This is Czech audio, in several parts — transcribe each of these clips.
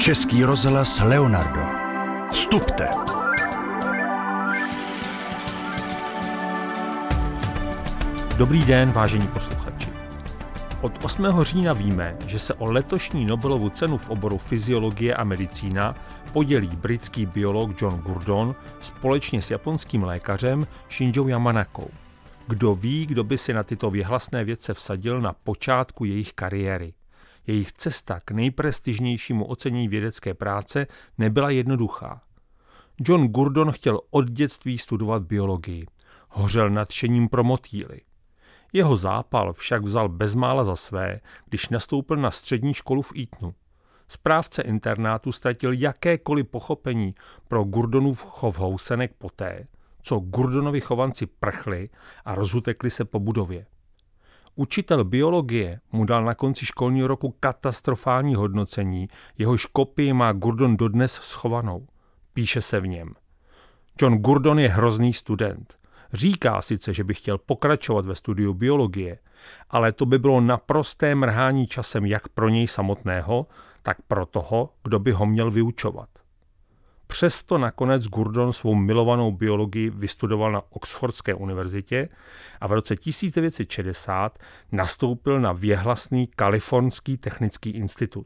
Český rozhlas Leonardo. Vstupte. Dobrý den, vážení posluchači. Od 8. října víme, že se o letošní Nobelovu cenu v oboru fyziologie a medicína podělí britský biolog John Gurdon společně s japonským lékařem Shinjou Yamanakou. Kdo ví, kdo by si na tyto věhlasné vědce vsadil na počátku jejich kariéry. Jejich cesta k nejprestižnějšímu ocenění vědecké práce nebyla jednoduchá. John Gurdon chtěl od dětství studovat biologii. Hořel nadšením pro motýly. Jeho zápal však vzal bezmála za své, když nastoupil na střední školu v Eatonu. Správce internátu ztratil jakékoliv pochopení pro Gurdonův chov housenek poté, co Gurdonovi chovanci prchli a rozutekli se po budově. Učitel biologie mu dal na konci školního roku katastrofální hodnocení, jehož kopii má Gurdon dodnes schovanou. Píše se v něm: John Gurdon je hrozný student. Říká sice, že by chtěl pokračovat ve studiu biologie, ale to by bylo naprosté mrhání časem jak pro něj samotného, tak pro toho, kdo by ho měl vyučovat. Přesto nakonec Gurdon svou milovanou biologii vystudoval na Oxfordské univerzitě a v roce 1960 nastoupil na věhlasný Kalifornský technický institut.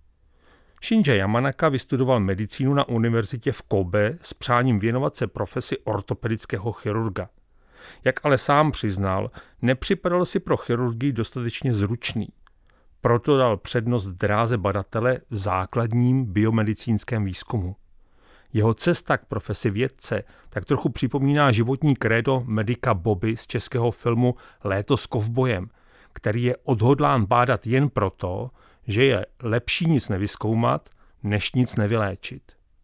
Shinji Yamanaka vystudoval medicínu na univerzitě v Kobe s přáním věnovat se profesi ortopedického chirurga. Jak ale sám přiznal, nepřipadal si pro chirurgii dostatečně zručný. Proto dal přednost dráze badatele v základním biomedicínském výzkumu. Jeho cesta k profesi vědce tak trochu připomíná životní krédo medika Bobby z českého filmu Léto s kovbojem, který je odhodlán bádat jen proto, že je lepší nic nevyzkoumat, než nic nevyléčit.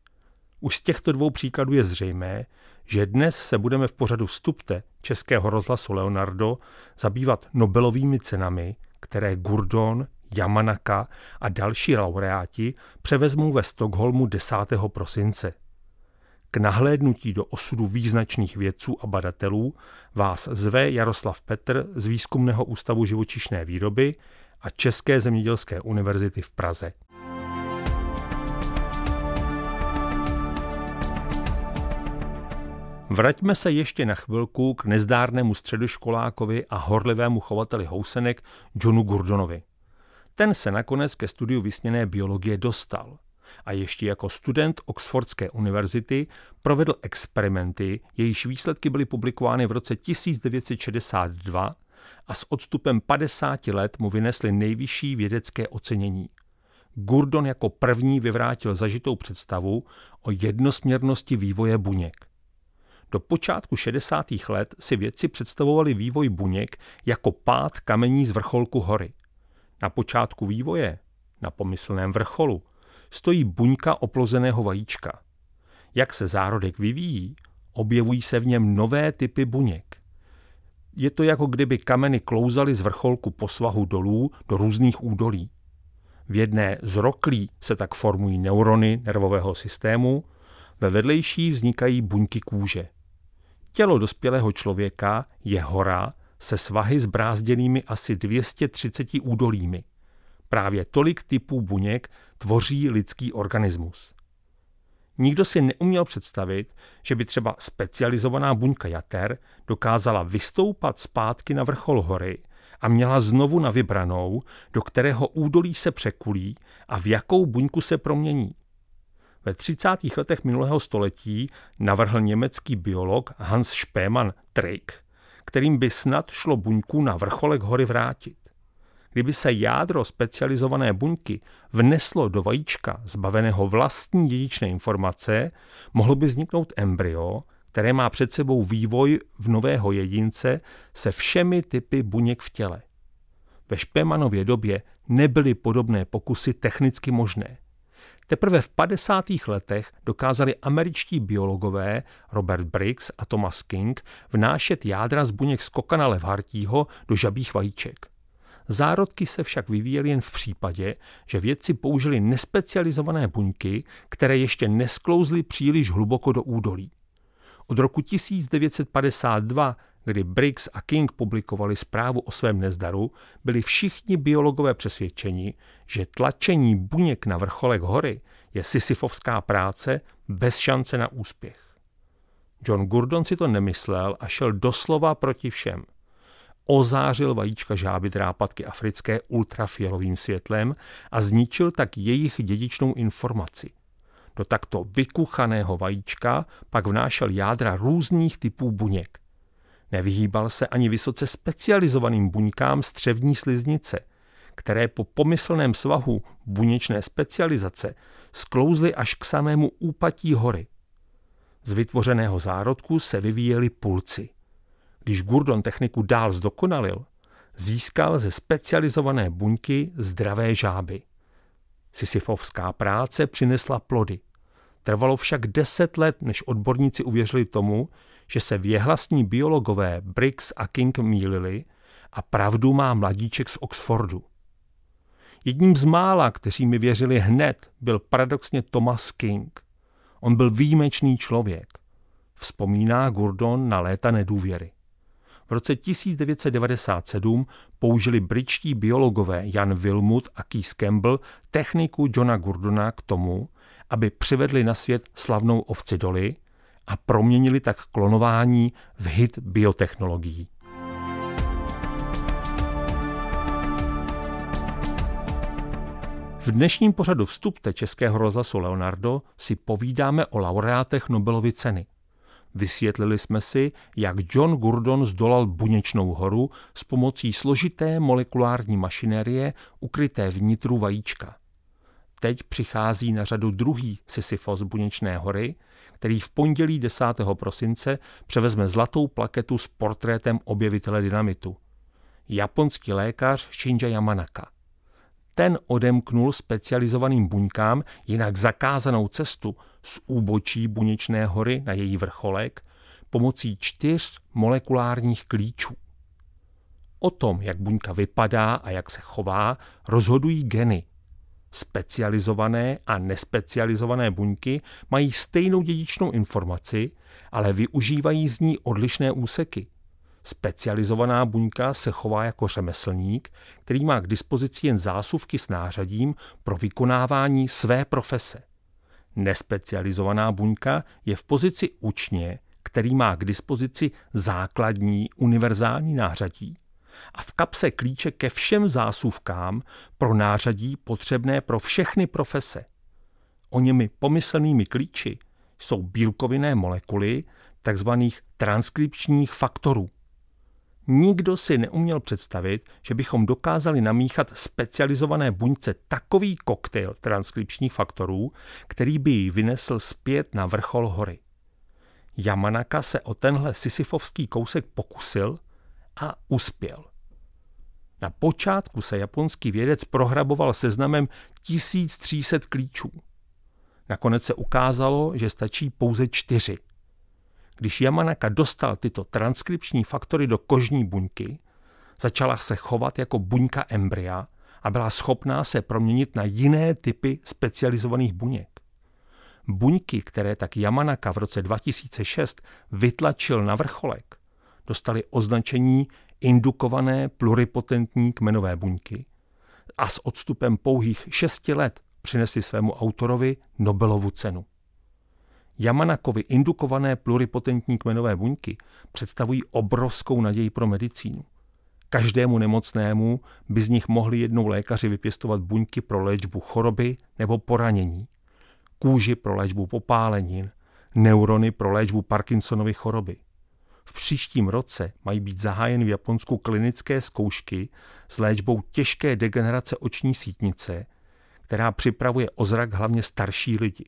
Už z těchto dvou příkladů je zřejmé, že dnes se budeme v pořadu Vstupte Českého rozhlasu Leonardo zabývat Nobelovými cenami, které Gurdon, Yamanaka a další laureáti převezmou ve Stockholmu 10. prosince. K nahlédnutí do osudu význačných vědců a badatelů vás zve Jaroslav Petr z Výzkumného ústavu živočišné výroby a České zemědělské univerzity v Praze. Vraťme se ještě na chvilku k nezdárnému středoškolákovi a horlivému chovateli housenek Johnu Gurdonovi. Ten se nakonec ke studiu vysněné biologie dostal a ještě jako student Oxfordské univerzity provedl experimenty, jejichž výsledky byly publikovány v roce 1962 a s odstupem 50 let mu vynesly nejvyšší vědecké ocenění. Gurdon jako první vyvrátil zažitou představu o jednosměrnosti vývoje buněk. Do počátku 60. let si vědci představovali vývoj buněk jako pád kamení z vrcholku hory. Na počátku vývoje, na pomyslném vrcholu, stojí buňka oplozeného vajíčka. Jak se zárodek vyvíjí, objevují se v něm nové typy buněk. Je to jako kdyby kameny klouzaly z vrcholku po svahu dolů do různých údolí. V jedné z roklí se tak formují neurony nervového systému, ve vedlejší vznikají buňky kůže. Tělo dospělého člověka je hora se svahy zbrázděnými asi 230 údolími. Právě tolik typů buněk tvoří lidský organismus. Nikdo si neuměl představit, že by třeba specializovaná buňka jater dokázala vystoupat zpátky na vrchol hory a měla znovu na vybranou, do kterého údolí se překulí a v jakou buňku se promění. Ve 30. letech minulého století navrhl německý biolog Hans Spemann trik, kterým by snad šlo buňku na vrcholek hory vrátit. Kdyby se jádro specializované buňky vneslo do vajíčka zbaveného vlastní dědičné informace, mohlo by vzniknout embryo, které má před sebou vývoj v nového jedince se všemi typy buněk v těle. Ve Spemannově době nebyly podobné pokusy technicky možné. Teprve v 50. letech dokázali američtí biologové Robert Briggs a Thomas King vnášet jádra z buněk skokana levhartího do žabích vajíček. Zárodky se však vyvíjely jen v případě, že vědci použili nespecializované buňky, které ještě nesklouzly příliš hluboko do údolí. Od roku 1952, kdy Briggs a King publikovali zprávu o svém nezdaru, byli všichni biologové přesvědčeni, že tlačení buněk na vrcholek hory je sisyfovská práce bez šance na úspěch. John Gurdon si to nemyslel a šel doslova proti všem. Ozářil vajíčka žáby drápatky africké ultrafialovým světlem a zničil tak jejich dědičnou informaci. Do takto vykuchaného vajíčka pak vnášel jádra různých typů buněk. Nevyhýbal se ani vysoce specializovaným buňkám střevní sliznice, které po pomyslném svahu buněčné specializace sklouzly až k samému úpatí hory. Z vytvořeného zárodku se vyvíjely pulci. Když Gurdon techniku dál zdokonalil, získal ze specializované buňky zdravé žáby. Sisyfovská práce přinesla plody. Trvalo však 10 let, než odborníci uvěřili tomu, že se věhlasní biologové Briggs a King mýlili a pravdu má mladíček z Oxfordu. Jedním z mála, kteří mi věřili hned, byl paradoxně Thomas King. On byl výjimečný člověk. Vzpomíná Gurdon na léta nedůvěry. V roce 1997 použili britští biologové Jan Wilmut a Keith Campbell techniku Johna Gurdona k tomu, aby přivedli na svět slavnou ovci Dolly a proměnili tak klonování v hit biotechnologií. V dnešním pořadu Vstupte Českého rozhlasu Leonardo si povídáme o laureátech Nobelovy ceny. Vysvětlili jsme si, jak John Gurdon zdolal buněčnou horu s pomocí složité molekulární mašinérie ukryté vnitru vajíčka. Teď přichází na řadu druhý Sisyfos buněčné hory, který v pondělí 10. prosince převezme zlatou plaketu s portrétem objevitele dynamitu. Japonský lékař Shinja Yamanaka. Ten odemknul specializovaným buňkám jinak zakázanou cestu z úbočí buněčné hory na její vrcholek pomocí 4 molekulárních klíčů. O tom, jak buňka vypadá a jak se chová, rozhodují geny. Specializované a nespecializované buňky mají stejnou dědičnou informaci, ale využívají z ní odlišné úseky. Specializovaná buňka se chová jako řemeslník, který má k dispozici jen zásuvky s nářadím pro vykonávání své profese. Nespecializovaná buňka je v pozici učně, který má k dispozici základní univerzální nářadí a v kapse klíče ke všem zásuvkám pro nářadí potřebné pro všechny profese. Oněmi pomyslnými klíči jsou bílkovinné molekuly takzvaných transkripčních faktorů. Nikdo si neuměl představit, že bychom dokázali namíchat specializované buňce takový koktejl transkripčních faktorů, který by ji vynesl zpět na vrchol hory. Yamanaka se o tenhle sisyfovský kousek pokusil a uspěl. Na počátku se japonský vědec prohraboval seznamem 1300 klíčů. Nakonec se ukázalo, že stačí pouze 4. Když Yamanaka dostal tyto transkripční faktory do kožní buňky, začala se chovat jako buňka embrya a byla schopná se proměnit na jiné typy specializovaných buněk. Buňky, které tak Yamanaka v roce 2006 vytlačil na vrcholek, dostaly označení indukované pluripotentní kmenové buňky a s odstupem pouhých 6 let přinesli svému autorovi Nobelovu cenu. Yamanakovy indukované pluripotentní kmenové buňky představují obrovskou naději pro medicínu. Každému nemocnému by z nich mohli jednou lékaři vypěstovat buňky pro léčbu choroby nebo poranění, kůži pro léčbu popálenin, neurony pro léčbu Parkinsonovy choroby. V příštím roce mají být zahájeny v Japonsku klinické zkoušky s léčbou těžké degenerace oční sítnice, která připravuje o zrak hlavně starší lidi.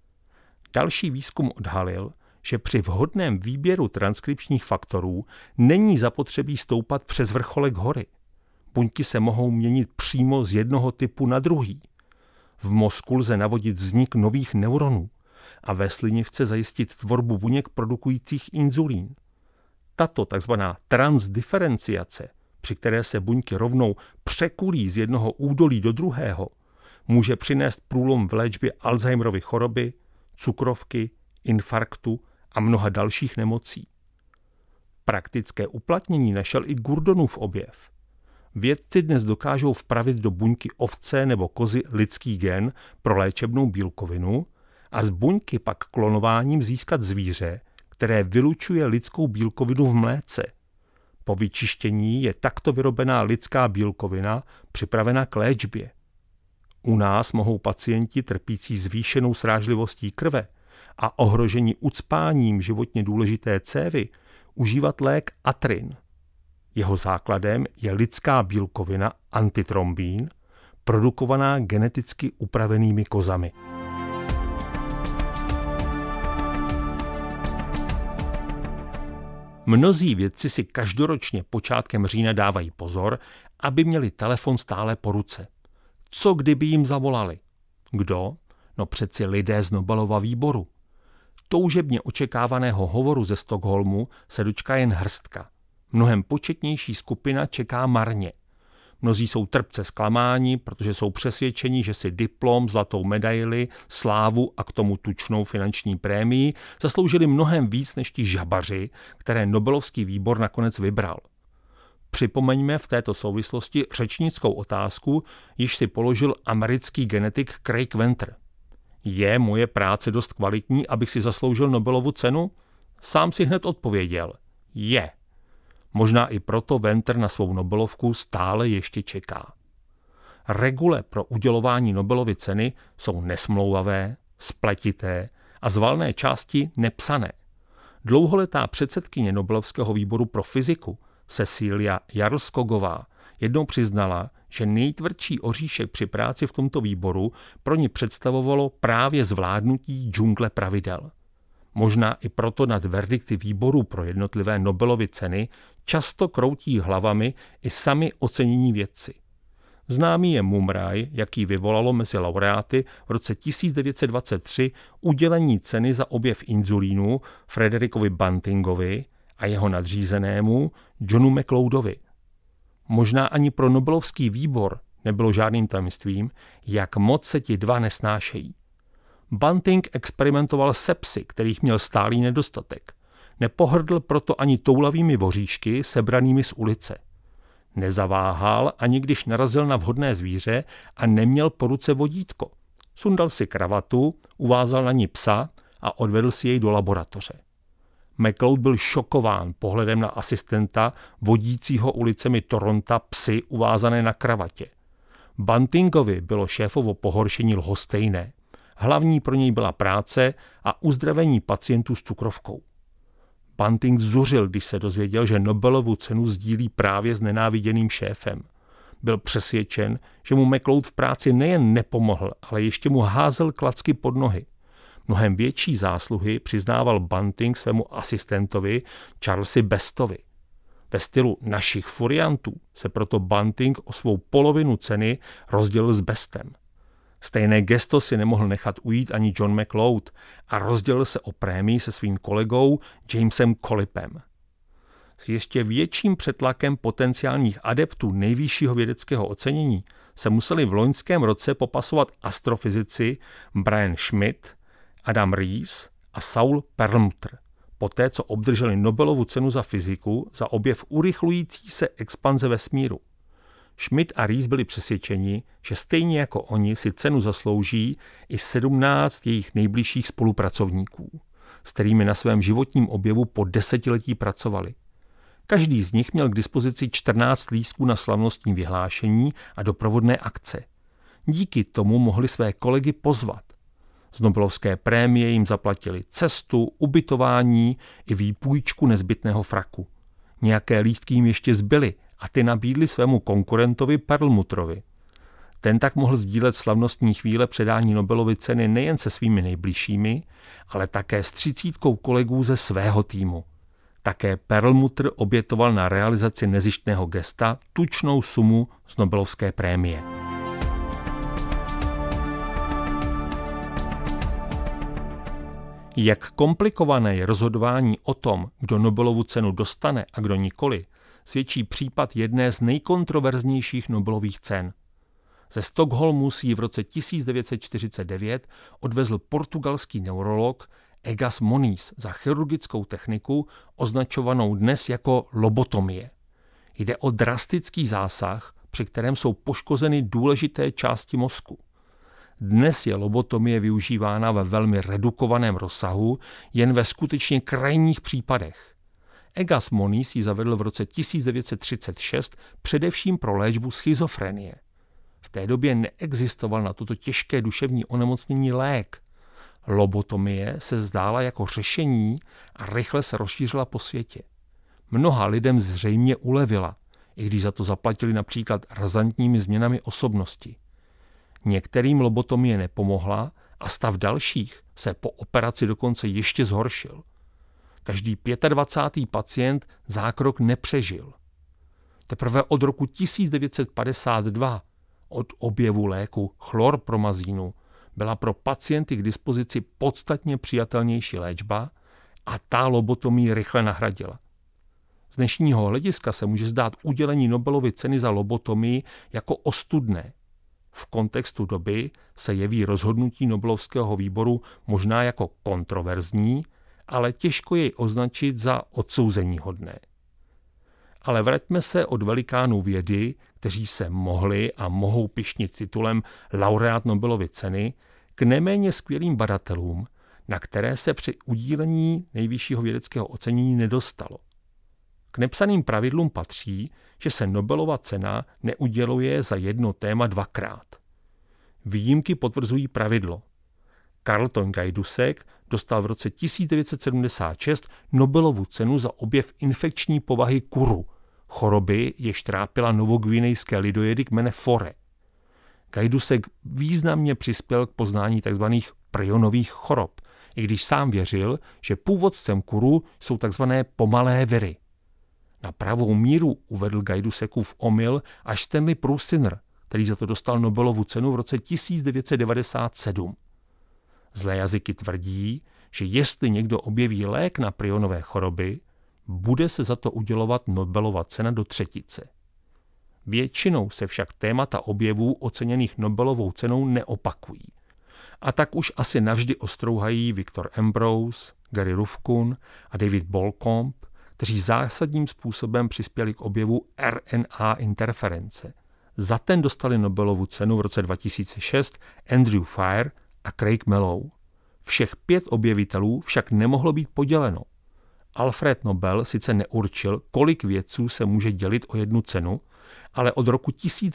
Další výzkum odhalil, že při vhodném výběru transkripčních faktorů není zapotřebí stoupat přes vrcholek hory. Buňky se mohou měnit přímo z jednoho typu na druhý. V mozku lze navodit vznik nových neuronů a ve slinivce zajistit tvorbu buněk produkujících inzulín. Tato takzvaná transdiferenciace, při které se buňky rovnou překulí z jednoho údolí do druhého, může přinést průlom v léčbě Alzheimerovy choroby, cukrovky, infarktu a mnoha dalších nemocí. Praktické uplatnění našel i Gurdonův objev. Vědci dnes dokážou vpravit do buňky ovce nebo kozy lidský gen pro léčebnou bílkovinu a z buňky pak klonováním získat zvíře, které vylučuje lidskou bílkovinu v mléce. Po vyčištění je takto vyrobená lidská bílkovina připravena k léčbě. U nás mohou pacienti trpící zvýšenou srážlivostí krve a ohrožení ucpáním životně důležité cévy užívat lék Atrin. Jeho základem je lidská bílkovina antitrombín, produkovaná geneticky upravenými kozami. Mnozí vědci si každoročně počátkem října dávají pozor, aby měli telefon stále po ruce. Co kdyby jim zavolali? Kdo? No přeci lidé z Nobelova výboru. Toužebně očekávaného hovoru ze Stockholmu se dočká jen hrstka. Mnohem početnější skupina čeká marně. Mnozí jsou trpce zklamáni, protože jsou přesvědčeni, že si diplom, zlatou medaili, slávu a k tomu tučnou finanční prémii zasloužili mnohem víc než ti žabaři, které Nobelovský výbor nakonec vybral. Připomeňme v této souvislosti řečnickou otázku, již si položil americký genetik Craig Venter. Je moje práce dost kvalitní, abych si zasloužil Nobelovu cenu? Sám si hned odpověděl. Je. Možná i proto Venter na svou Nobelovku stále ještě čeká. Regule pro udělování Nobelovy ceny jsou nesmlouvavé, spletité a z valné části nepsané. Dlouholetá předsedkyně Nobelovského výboru pro fyziku Cecilia Jarlskogová jednou přiznala, že nejtvrdší oříšek při práci v tomto výboru pro ní představovalo právě zvládnutí džungle pravidel. Možná i proto nad verdikty výborů pro jednotlivé Nobelovy ceny často kroutí hlavami i sami ocenění vědci. Známý je mumraj, jaký vyvolalo mezi laureáty v roce 1923 udělení ceny za objev inzulínu Frederikovi Bantingovi a jeho nadřízenému Johnu McLeodovi. Možná ani pro Nobelovský výbor nebylo žádným tajemstvím, jak moc se ti dva nesnášejí. Banting experimentoval se psy, kterých měl stálý nedostatek. Nepohrdl proto ani toulavými voříšky sebranými z ulice. Nezaváhal, ani když narazil na vhodné zvíře a neměl po ruce vodítko. Sundal si kravatu, uvázal na ní psa a odvedl si jej do laboratoře. McLeod byl šokován pohledem na asistenta vodícího ulicemi Toronta psy uvázané na kravatě. Bantingovi bylo šéfovo pohoršení lhostejné. Hlavní pro něj byla práce a uzdravení pacientů s cukrovkou. Banting zuřil, když se dozvěděl, že Nobelovu cenu sdílí právě s nenáviděným šéfem. Byl přesvědčen, že mu McLeod v práci nejen nepomohl, ale ještě mu házel klacky pod nohy. Mnohem větší zásluhy přiznával Banting svému asistentovi Charlesi Bestovi. Ve stylu našich furiantů se proto Banting o svou polovinu ceny rozdělil s Bestem. Stejné gesto si nemohl nechat ujít ani John McLeod a rozdělil se o prémii se svým kolegou Jamesem Collipem. S ještě větším přetlakem potenciálních adeptů nejvyššího vědeckého ocenění se museli v loňském roce popasovat astrofyzici Brian Schmidt, Adam Rees a Saul Perlmutter, poté co obdrželi Nobelovu cenu za fyziku za objev urychlující se expanze vesmíru. Schmidt a Rees byli přesvědčeni, že stejně jako oni si cenu zaslouží i 17 jejich nejbližších spolupracovníků, s kterými na svém životním objevu po desetiletí pracovali. Každý z nich měl k dispozici 14 lístků na slavnostní vyhlášení a doprovodné akce. Díky tomu mohli své kolegy pozvat. Z Nobelovské prémie jim zaplatili cestu, ubytování i výpůjčku nezbytného fraku. Nějaké lístky jim ještě zbyly a ty nabídli svému konkurentovi Perlmutterovi. Ten tak mohl sdílet slavnostní chvíle předání Nobelovy ceny nejen se svými nejbližšími, ale také s 30 kolegů ze svého týmu. Také Perlmutter obětoval na realizaci nezištného gesta tučnou sumu z Nobelovské prémie. Jak komplikované je rozhodování o tom, kdo Nobelovu cenu dostane a kdo nikoli, svědčí případ jedné z nejkontroverznějších Nobelových cen. Ze Stockholmu si ji v roce 1949 odvezl portugalský neurolog Egas Moniz za chirurgickou techniku označovanou dnes jako lobotomie. Jde o drastický zásah, při kterém jsou poškozeny důležité části mozku. Dnes je lobotomie využívána ve velmi redukovaném rozsahu, jen ve skutečně krajních případech. Egas Moniz ji zavedl v roce 1936 především pro léčbu schizofrenie. V té době neexistoval na toto těžké duševní onemocnění lék. Lobotomie se zdála jako řešení a rychle se rozšířila po světě. Mnoha lidem zřejmě ulevila, i když za to zaplatili například razantními změnami osobnosti. Některým lobotomie nepomohla a stav dalších se po operaci dokonce ještě zhoršil. Každý 25. pacient zákrok nepřežil. Teprve od roku 1952, od objevu léku chlorpromazínu, byla pro pacienty k dispozici podstatně přijatelnější léčba a ta lobotomii rychle nahradila. Z dnešního hlediska se může zdát udělení Nobelovy ceny za lobotomii jako ostudné. V kontextu doby se jeví rozhodnutí Nobelovského výboru možná jako kontroverzní, ale těžko jej označit za odsouzeníhodné. Ale vraťme se od velikánů vědy, kteří se mohli a mohou pyšnit titulem laureát Nobelovy ceny, k neméně skvělým badatelům, na které se při udílení nejvyššího vědeckého ocenění nedostalo. K nepsaným pravidlům patří, že se Nobelova cena neuděluje za jedno téma dvakrát. Výjimky potvrzují pravidlo. Carleton Gajdusek dostal v roce 1976 Nobelovu cenu za objev infekční povahy kuru, choroby, jež trápila novogvinejské lidojedy kmene Fore. Gajdusek významně přispěl k poznání tzv. Prionových chorob, i když sám věřil, že původcem kuru jsou tzv. Pomalé viry. Na pravou míru uvedl Gajdusekův omyl až Stanley Prusiner, který za to dostal Nobelovu cenu v roce 1997. Zlé jazyky tvrdí, že jestli někdo objeví lék na prionové choroby, bude se za to udělovat Nobelova cena do třetice. Většinou se však témata objevů oceněných Nobelovou cenou neopakují. A tak už asi navždy ostrouhají Victor Ambrose, Gary Ruvkun a David Bolcomb, kteří zásadním způsobem přispěli k objevu RNA interference. Za ten dostali Nobelovu cenu v roce 2006 Andrew Fire a Craig Mellow. Všech 5 objevitelů však nemohlo být poděleno. Alfred Nobel sice neurčil, kolik vědců se může dělit o jednu cenu, ale od roku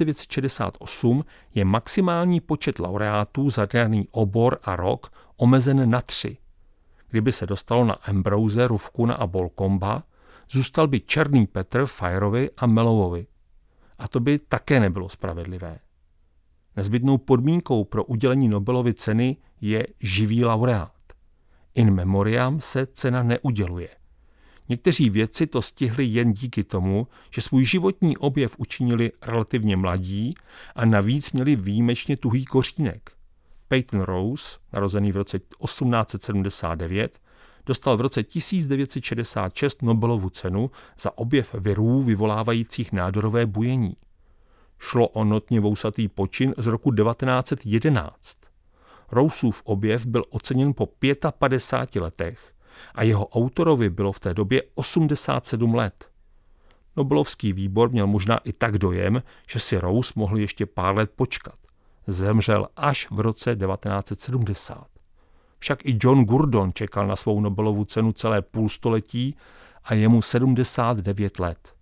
1968 je maximální počet laureátů za daný obor a rok omezen na 3. Kdyby se dostalo na Ambrose, Ruvkuna a Bolcomba, zůstal by černý Petr Fireovi a Mellowovi. A to by také nebylo spravedlivé. Nezbytnou podmínkou pro udělení Nobelovy ceny je živý laureát. In memoriam se cena neuděluje. Někteří vědci to stihli jen díky tomu, že svůj životní objev učinili relativně mladí a navíc měli výjimečně tuhý kořínek. Peyton Rose, narozený v roce 1879, dostal v roce 1966 Nobelovu cenu za objev virů vyvolávajících nádorové bujení. Šlo o notně vousatý počin z roku 1911. Rousův objev byl oceněn po 55 letech a jeho autorovi bylo v té době 87 let. Nobelovský výbor měl možná i tak dojem, že si Rose mohl ještě pár let počkat. Zemřel až v roce 1970. Však i John Gurdon čekal na svou Nobelovu cenu celé půlstoletí a je mu 79 let.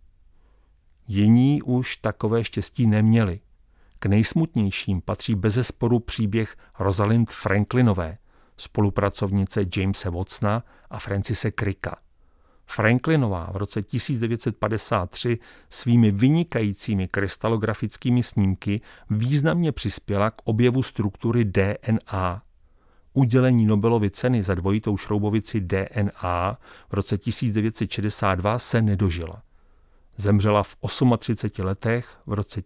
Jiní už takové štěstí neměli. K nejsmutnějším patří bezesporu příběh Rosalind Franklinové, spolupracovnice Jamese Watsona a Francise Cricka. Franklinová v roce 1953 svými vynikajícími krystalografickými snímky významně přispěla k objevu struktury DNA. Udělení Nobelovy ceny za dvojitou šroubovici DNA v roce 1962 se nedožila. Zemřela v 38 letech v roce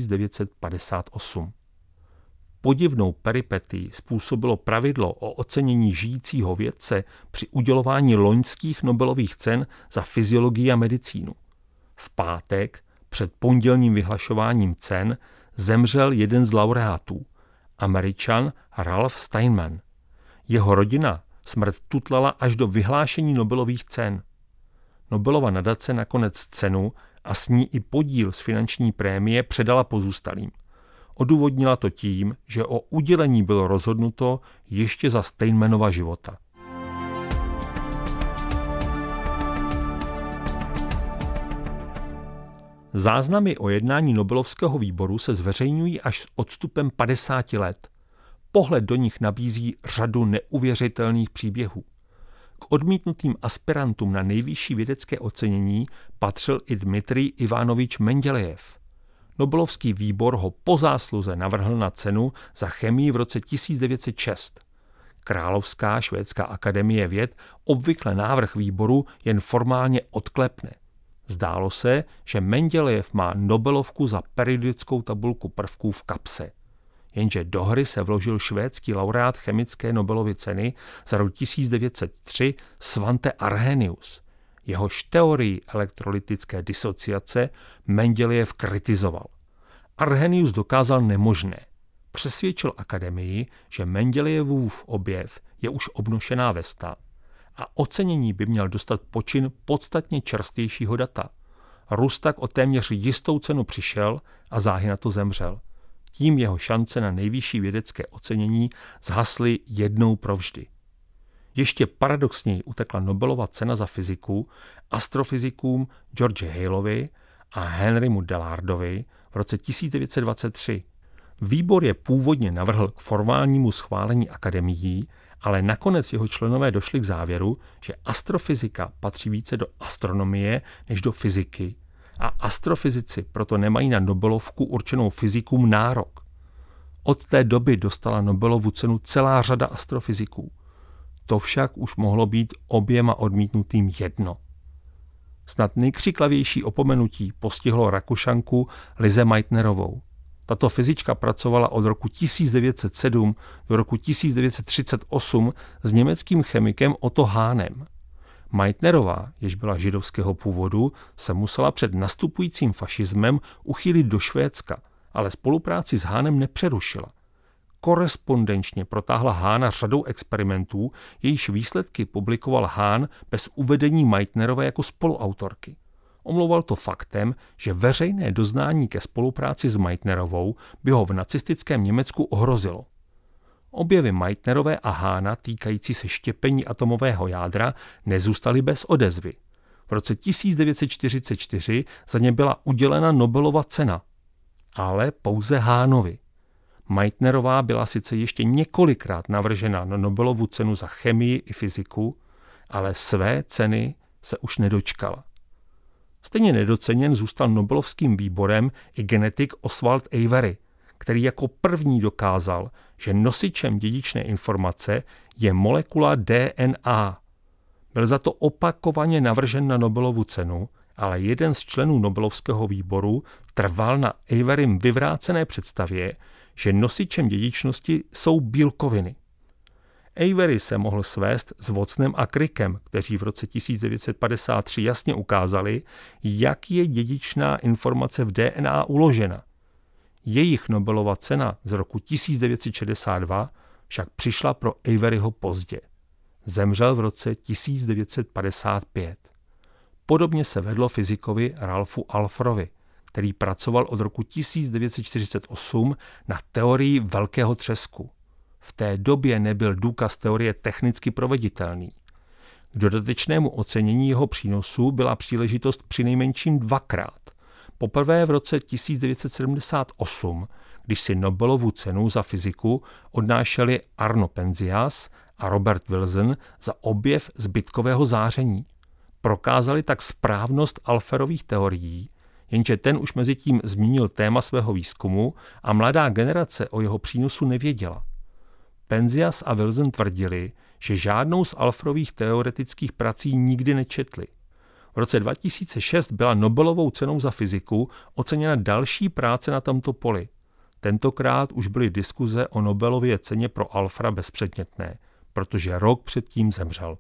1958. Podivnou peripetii způsobilo pravidlo o ocenění žijícího vědce při udělování loňských Nobelových cen za fyziologii a medicínu. V pátek, před pondělním vyhlašováním cen, zemřel jeden z laureátů, Američan Ralph Steinman. Jeho rodina smrt tutlala až do vyhlášení Nobelových cen. Nobelova nadace nakonec cenu a s ní i podíl z finanční prémie předala pozůstalým. Odůvodnila to tím, že o udělení bylo rozhodnuto ještě za Steinmanova života. Záznamy o jednání Nobelovského výboru se zveřejňují až s odstupem 50 let. Pohled do nich nabízí řadu neuvěřitelných příběhů. K odmítnutým aspirantům na nejvyšší vědecké ocenění patřil i Dmitrij Ivanovič Mendělejev. Nobelovský výbor ho po zásluze navrhl na cenu za chemii v roce 1906. Královská švédská akademie věd obvykle návrh výboru jen formálně odklepne. Zdálo se, že Mendělejev má Nobelovku za periodickou tabulku prvků v kapse. Jenže do hry se vložil švédský laureát chemické Nobelovy ceny za rok 1903 Svante Arrhenius. Jehož teorii elektrolytické disociace Mendělejev kritizoval. Arrhenius dokázal nemožné. Přesvědčil akademii, že Mendělejevův objev je už obnošená vesta a ocenění by měl dostat počin podstatně čerstvějšího data. Rus tak o téměř jistou cenu přišel a záhy na to zemřel. Tím jeho šance na nejvyšší vědecké ocenění zhasly jednou provždy. Ještě paradoxněji utekla Nobelova cena za fyziku astrofyzikům George Haleovi a Henrymu Delardovi v roce 1923. Výbor je původně navrhl k formálnímu schválení akademií, ale nakonec jeho členové došli k závěru, že astrofyzika patří více do astronomie než do fyziky a astrofyzici proto nemají na Nobelovku určenou fyzikům nárok. Od té doby dostala Nobelovu cenu celá řada astrofyziků. To však už mohlo být oběma odmítnutým jedno. Snad nejkřiklavější opomenutí postihlo Rakušanku Lise Meitnerovou. Tato fyzička pracovala od roku 1907 do roku 1938 s německým chemikem Otto Hahnem. Meitnerová, jež byla židovského původu, se musela před nastupujícím fašismem uchýlit do Švédska, ale spolupráci s Hahnem nepřerušila. Korespondenčně protáhla Hahna řadou experimentů, jejíž výsledky publikoval Hahn bez uvedení Meitnerové jako spoluautorky. Omlouval to faktem, že veřejné doznání ke spolupráci s Meitnerovou by ho v nacistickém Německu ohrozilo. Objevy Meitnerové a Hahna týkající se štěpení atomového jádra nezůstaly bez odezvy. V roce 1944 za ně byla udělena Nobelova cena, ale pouze Hahnovi. Meitnerová byla sice ještě několikrát navržena na Nobelovu cenu za chemii i fyziku, ale své ceny se už nedočkala. Stejně nedoceněn zůstal Nobelovským výborem i genetik Oswald Avery, který jako první dokázal, že nosičem dědičné informace je molekula DNA. Byl za to opakovaně navržen na Nobelovu cenu, ale jeden z členů Nobelovského výboru trval na Averym vyvrácené představě, že nosičem dědičnosti jsou bílkoviny. Avery se mohl svést s Watsonem a Crickem, kteří v roce 1953 jasně ukázali, jak je dědičná informace v DNA uložena. Jejich Nobelova cena z roku 1962 však přišla pro Averyho pozdě. Zemřel v roce 1955. Podobně se vedlo fyzikovi Ralphu Alfrovi, který pracoval od roku 1948 na teorii velkého třesku. V té době nebyl důkaz teorie technicky proveditelný. K dodatečnému ocenění jeho přínosu byla příležitost přinejmenším dvakrát. Poprvé v roce 1978, když si Nobelovu cenu za fyziku odnášeli Arno Penzias a Robert Wilson za objev zbytkového záření. Prokázali tak správnost Alferových teorií, jenže ten už mezi tím zmínil téma svého výzkumu a mladá generace o jeho přínosu nevěděla. Penzias a Wilson tvrdili, že žádnou z Alferových teoretických prací nikdy nečetli. V roce 2006 byla Nobelovou cenou za fyziku oceněna další práce na tomto poli. Tentokrát už byly diskuze o Nobelově ceně pro Alfra bezpředmětné, protože rok předtím zemřel.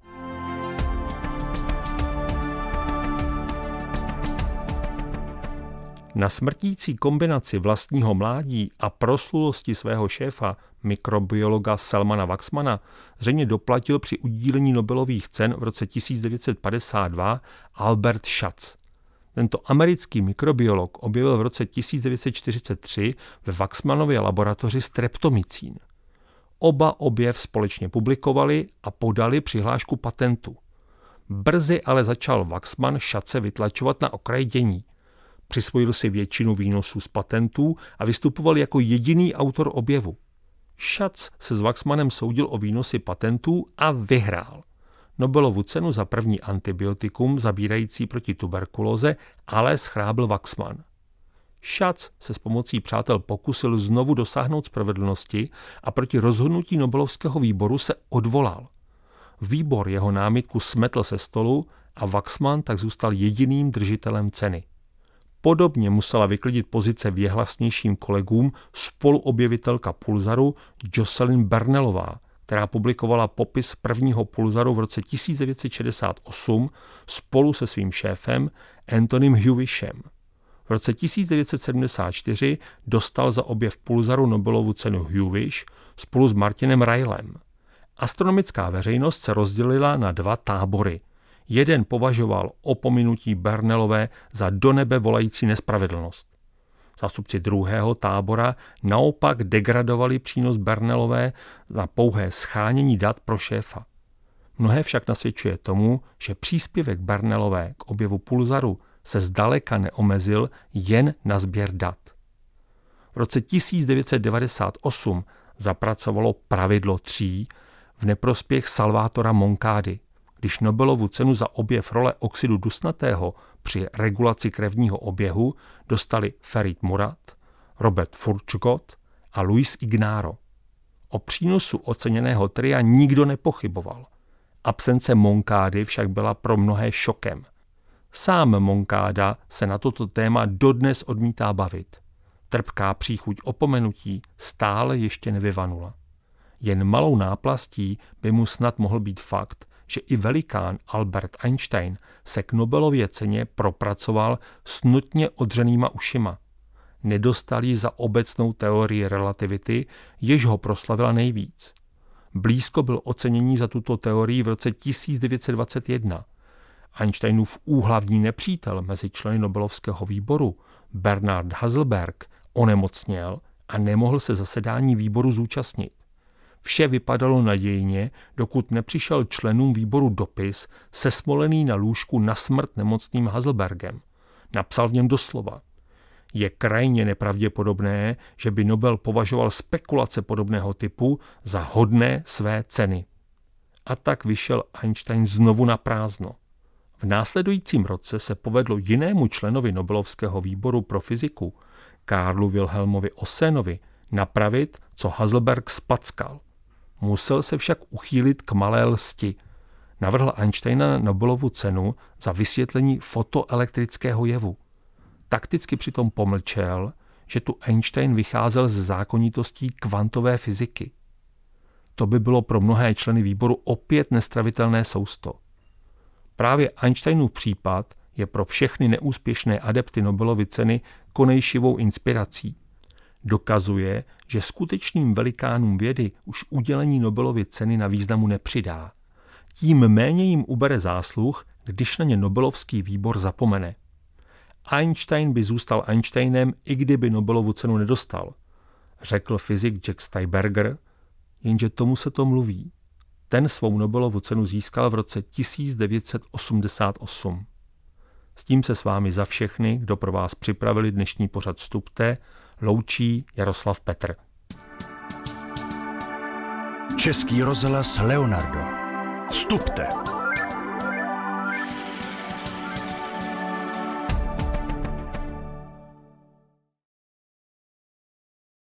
Na smrtící kombinaci vlastního mládí a proslulosti svého šéfa, mikrobiologa Selmana Waksmana, zřejmě doplatil při udílení Nobelových cen v roce 1952 Albert Schatz. Tento americký mikrobiolog objevil v roce 1943 ve Waxmanově laboratoři streptomycin. Oba objev společně publikovali a podali přihlášku patentu. Brzy ale začal Waxman Schatze vytlačovat na okraj dění. Přisvojil si většinu výnosů z patentů a vystupoval jako jediný autor objevu. Schatz se s Waxmanem soudil o výnosy patentů a vyhrál. Nobelovu cenu za první antibiotikum zabírající proti tuberkulóze ale schrábl Waxman. Schatz se s pomocí přátel pokusil znovu dosáhnout spravedlnosti a proti rozhodnutí Nobelovského výboru se odvolal. Výbor jeho námitku smetl se stolu a Waxman tak zůstal jediným držitelem ceny. Podobně musela vyklidit pozice věhlasnějším kolegům spoluobjevitelka pulzaru Jocelyn Bernelová, která publikovala popis prvního pulzaru v roce 1968 spolu se svým šéfem Antonym Hewishem. V roce 1974 dostal za objev pulzaru Nobelovu cenu Hewish spolu s Martinem Railem. Astronomická veřejnost se rozdělila na dva tábory. Jeden považoval opominutí Bernelové za do nebe volající nespravedlnost. Zástupci druhého tábora naopak degradovali přínos Bernelové za pouhé shánění dat pro šéfa. Mnohé však nasvědčuje tomu, že příspěvek Bernelové k objevu pulzaru se zdaleka neomezil jen na sběr dat. V roce 1998 zapracovalo pravidlo 3 v neprospěch Salvatora Moncady, když Nobelovu cenu za objev role oxidu dusnatého při regulaci krevního oběhu dostali Ferit Murat, Robert Furchgott a Luis Ignaro. O přínosu oceněného tria nikdo nepochyboval. Absence Moncady však byla pro mnohé šokem. Sám Moncada se na toto téma dodnes odmítá bavit. Trpká příchuť opomenutí stále ještě nevyvanula. Jen malou náplastí by mu snad mohl být fakt, že i velikán Albert Einstein se k Nobelově ceně propracoval s nutně odřenýma ušima. Nedostal ji za obecnou teorii relativity, jež ho proslavila nejvíc. Blízko byl ocenění za tuto teorii v roce 1921. Einsteinův úhlavní nepřítel mezi členy Nobelovského výboru, Bernard Hasselberg, onemocněl a nemohl se zasedání výboru zúčastnit. Vše vypadalo nadějně, dokud nepřišel členům výboru dopis sesmolený na lůžku na smrt nemocným Hasselbergem. Napsal v něm doslova: je krajně nepravděpodobné, že by Nobel považoval spekulace podobného typu za hodné své ceny. A tak vyšel Einstein znovu na prázdno. V následujícím roce se povedlo jinému členovi Nobelovského výboru pro fyziku, Karlu Wilhelmovi Ossénovi, napravit, co Hasselberg spackal. Musel se však uchýlit k malé lsti. Navrhl Einsteina na Nobelovu cenu za vysvětlení fotoelektrického jevu. Takticky přitom pomlčel, že tu Einstein vycházel ze zákonitostí kvantové fyziky. To by bylo pro mnohé členy výboru opět nestravitelné sousto. Právě Einsteinův případ je pro všechny neúspěšné adepty Nobelovy ceny konejšivou inspirací. Dokazuje, že skutečným velikánům vědy už udělení Nobelovy ceny na významu nepřidá. Tím méně jim ubere zásluh, když na ně Nobelovský výbor zapomene. Einstein by zůstal Einsteinem, i kdyby Nobelovu cenu nedostal, řekl fyzik Jack Steinberger, jenže tomu se to mluví. Ten svou Nobelovu cenu získal v roce 1988. S tím se s vámi za všechny, kdo pro vás připravili dnešní pořad Vstupte, loučí Jaroslav Petr. Český rozhlas Leonardo. Vstupte.